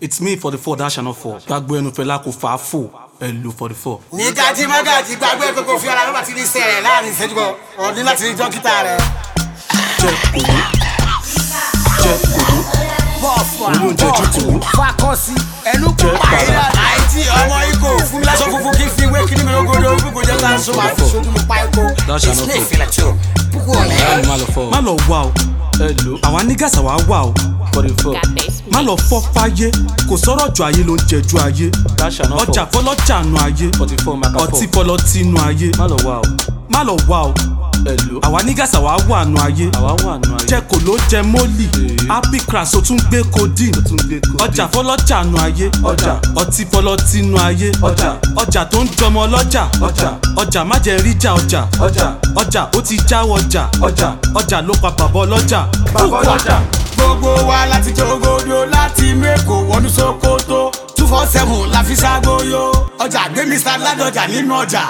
It's me for the 4 dash and not 4. Gbàgbé ẹnu Fẹlá kò fà á fò. Ẹ̀lú for the 4. Ní kájí mágàjí gbàgbé kókó fi ara lọ́ba ti ní sẹ́rẹ̀ láàrin ìṣẹ́jú kan. Ọdún láti rí dókítà rẹ̀. Jẹ́ kòló. Jẹ́ kòló. Olóúnjẹ jù kòló. Fakọ́sí ẹnu kò pa ìlà. Àìtí ọmọ ikọ̀ fún mi lásán funfun kí n fi wé kí ni mi lógodo gbogbo jẹ́ ká sọ máa fi sojú mi pa ikọ̀. Dash and not 4. Ìsìlẹ̀ ìfìlẹ̀ tí o. Púpọ̀ ọ̀lẹ́. Má lọ wá o. Ẹ̀lú. Àwa niggas àwa wà o. For the 4. Má lọ fọ́ fáyé, kò sọ̀rọ̀ jù ayé ló ń jẹ ju ayé. Ọjà fọlọ́jà nu ayé, ọtí fọlọ́tì nu ayé. Má lọ wá o. Àwa niggas àwa wà nu ayé. Jẹ kò ló jẹ mólì, happy crash o tún gbé codeine. Ọjà fọlọ́jà nu ayé, ọtí fọlọ́tì nu ayé. Ọjà tó ń jọmọ lọ́jà, ọjà má jẹ ríjà ọjà ó ti jáwọ́ ọjà ló pa bàbá ọlọ́jà. Gbogbo wa láti Jogodo láti Mẹ́kò wọnú Sókótó 247 la fi ságbóyó. Ọjà gbé Mr. Ládọjà nínú ọjà.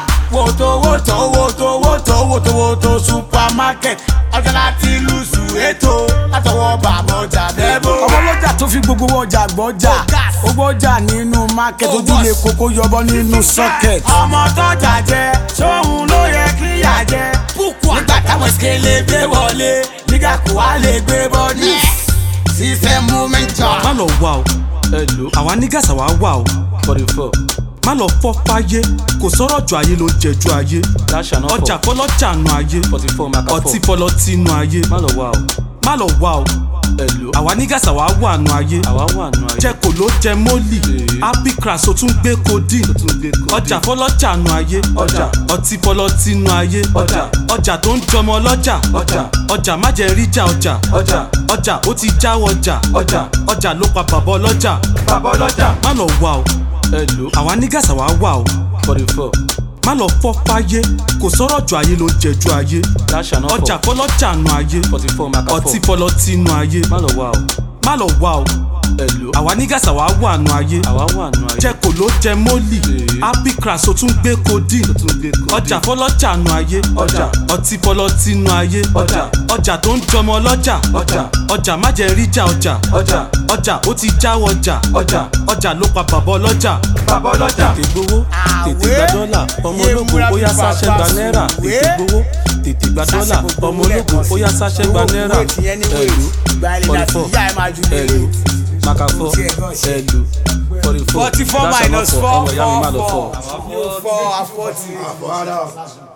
Wòtò supermarket. Ọjà láti lùsù ètò látọwọ́ bàbá ọjà bẹ́bọ̀. Ọmọ ọlọ́jà tó fi gbogbo ọjà gbọ́jà. Ogbó ọjà nínú market ojúlé kókó yọbọ nínú socket. Ọmọ tọ́jà jẹ sóhun ló yẹ kí yà jẹ. Nígbà táwọn ìsìkèlè gbé wọlé nígbà kó wá lè gbé bọ́dí. System movement jar. Má lọ wá o. Àwa niggas àwa wà o. For the 4. Má lọ fọ́ fáyé, kò sọ̀rọ̀ jù ayé ló ń jẹ ju ayé. Ọjà fọlọ́jà nu ayé, ọtí fọlọ́tì nu ayé. Má lọ wá o. Àwa niggas àwa wà nu ayé. Jẹ kò ló jẹ mólì, happy crash o tún gbé codeine. Ọjà fọlọ́jà nu ayé, ọtí fọlọ́tì nu ayé. Ọjà tó ń jọmọ lọ́jà, ọjà má jẹ ríjà ọjà ó ti jáwọ́ ọjà ló pa bàbá ọlọ́jà. Má lọ wá o. Àwa niggas àwa wà o. For the 4. Má lọ fọ́ fáyé, kò sọ̀rọ̀ jù ayé ló ń jẹ ju ayé. Ọjà fọlọ́jà nu ayé, ọtí fọlọ́tì nu ayé. Má lọ wá o. Àwa niggas àwa wà nu ayé. Jẹ kò ló jẹ mólì, happy crash o tún gbé codeine. Ọjà fọlọ́jà nu ayé, ọtí fọlọ́tì nu ayé. Ọjà tó ń jọmọ lọ́jà, ọjà má jẹ ríjà ọjà ó ti jáwọ́ ọjà ló pa bàbá ọlọ́jà. Tètè gbowó, tètè gba dọ́là, ọmọ ológun ó yá sáṣẹ́ gba náírà. Tètè gbowó, tètè gba dọ́là, ọmọ ológun ó yá sáṣẹ́ gba náírà. Ẹ̀lú 44, Makafo, Ẹ̀lú 44 -4 ọmọ ìyá mi má lọ fọ́. 4 40.